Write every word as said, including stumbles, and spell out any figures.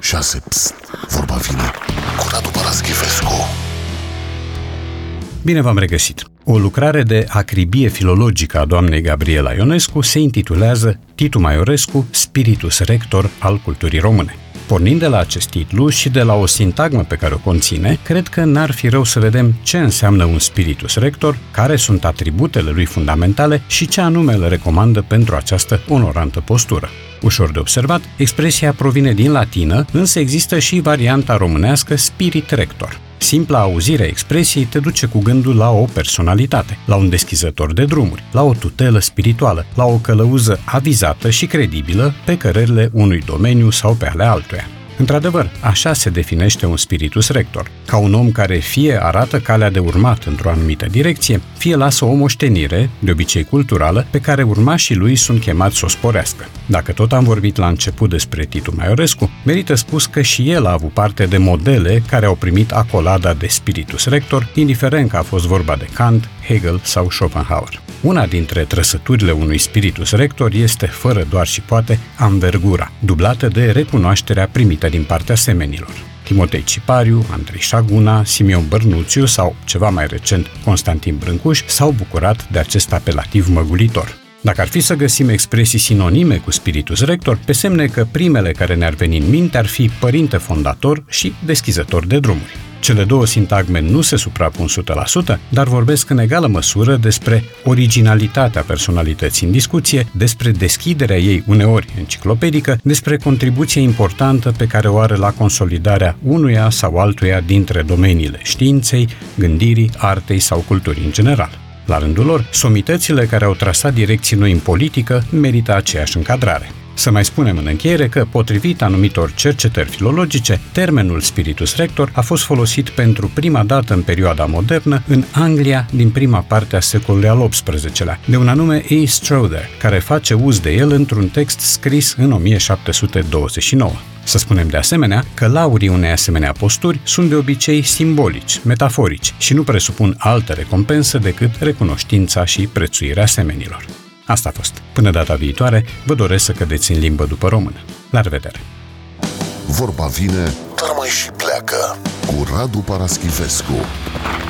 șase. Psst, vorba vine cu Radu Paraschivescu. Bine v-am regăsit! O lucrare de acribie filologică a doamnei Gabriela Ionescu se intitulează Titu Maiorescu, Spiritus Rector al culturii române. Pornind de la acest titlu și de la o sintagmă pe care o conține, cred că n-ar fi rău să vedem ce înseamnă un Spiritus Rector, care sunt atributele lui fundamentale și ce anume le recomandă pentru această onorantă postură. Ușor de observat, expresia provine din latină, însă există și varianta românească Spirit Rector. Simpla auzire a expresiei te duce cu gândul la o personalitate, la un deschizător de drumuri, la o tutelă spirituală, la o călăuză avizată și credibilă pe cărările unui domeniu sau pe ale altuia. Într-adevăr, așa se definește un Spiritus Rector, ca un om care fie arată calea de urmat într-o anumită direcție, fie lasă o moștenire, de obicei culturală, pe care urmașii lui sunt chemați să o sporească. Dacă tot am vorbit la început despre Titu Maiorescu, merită spus că și el a avut parte de modele care au primit acolada de Spiritus Rector, indiferent că a fost vorba de Kant, Hegel sau Schopenhauer. Una dintre trăsăturile unui Spiritus Rector este, fără doar și poate, anvergura, dublată de recunoașterea primită din partea semenilor. Timotei Cipariu, Andrei Șaguna, Simion Bărnuțiu sau, ceva mai recent, Constantin Brâncuș s-au bucurat de acest apelativ măgulitor. Dacă ar fi să găsim expresii sinonime cu Spiritus Rector, pe semne că primele care ne-ar veni în minte ar fi părinte fondator și deschizător de drumuri. Cele două sintagme nu se suprapun o sută la sută, dar vorbesc în egală măsură despre originalitatea personalității în discuție, despre deschiderea ei uneori enciclopedică, despre contribuția importantă pe care o are la consolidarea unuia sau altuia dintre domeniile științei, gândirii, artei sau culturii în general. La rândul lor, somitățile care au trasat direcții noi în politică merită aceeași încadrare. Să mai spunem în încheiere că, potrivit anumitor cercetări filologice, termenul Spiritus Rector a fost folosit pentru prima dată în perioada modernă în Anglia din prima parte a secolului al optsprezecelea, de un anume A. Strother, care face uz de el într-un text scris în o mie șapte sute douăzeci și nouă. Să spunem de asemenea că laurii unei asemenea posturi sunt de obicei simbolici, metaforici și nu presupun altă recompensă decât recunoștința și prețuirea semenilor. Asta a fost. Până data viitoare, vă doresc să cădeți în limbă după română. La revedere! Vorba vine, dar mai și pleacă cu Radu Paraschivescu.